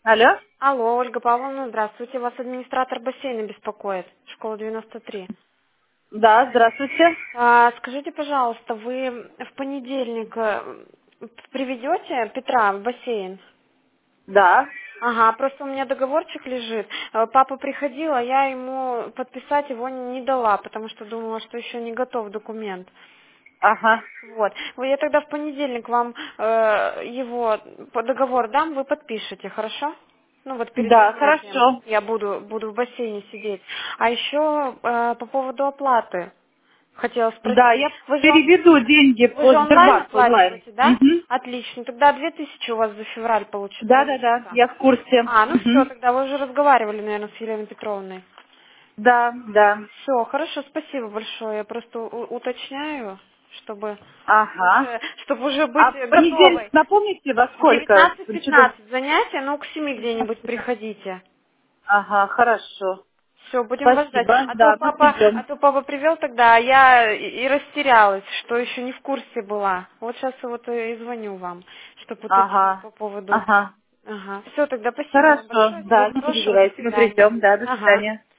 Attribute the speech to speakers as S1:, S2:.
S1: Алло?
S2: Алло, Ольга Павловна, здравствуйте. Вас администратор бассейна беспокоит. Школа 93.
S1: Да, здравствуйте.
S2: Скажите, пожалуйста, вы в понедельник приведете Петра в бассейн?
S1: Да.
S2: Ага, просто у меня договорчик лежит. Папа приходил, а я ему подписать его не дала, потому что думала, что еще не готов документ.
S1: Ага.
S2: Вот. Я тогда в понедельник вам его по договор дам, вы подпишете, хорошо? Ну вот перед
S1: Да,
S2: занятием
S1: хорошо.
S2: я буду в бассейне сидеть. А еще по поводу оплаты хотела
S1: Да,
S2: спросить.
S1: я переведу деньги
S2: Вы
S1: по
S2: же онлайн
S1: Сбербанк онлайн.
S2: оплачиваете, да?
S1: Угу.
S2: Отлично. Тогда 2000 у вас за февраль
S1: Да, да, да,
S2: получится.
S1: я в курсе.
S2: Ну все,
S1: Угу.
S2: тогда вы уже разговаривали, наверное, с Еленой Петровной.
S1: Да, да.
S2: Все, хорошо, спасибо большое. Я просто уточняю, чтобы
S1: Ага.
S2: чтобы уже быть
S1: А в понедельник,
S2: готовой.
S1: напомните, во
S2: В
S1: сколько? Что-то...
S2: 19:15 занятия, ну к 7 где-нибудь приходите.
S1: Ага, хорошо.
S2: Все, будем вас ждать.
S1: Спасибо. Да, мы
S2: А
S1: придем.
S2: то папа привел тогда, а я и растерялась, что еще не в курсе была. Вот сейчас вот и звоню вам, чтобы уточнить
S1: Ага.
S2: по поводу.
S1: Ага.
S2: Ага. Все, тогда спасибо вам
S1: Хорошо.
S2: большое. Всего
S1: Да, не
S2: хорошего, до
S1: переживайте, мы
S2: свидания.
S1: придем. Да, до
S2: Ага.
S1: свидания.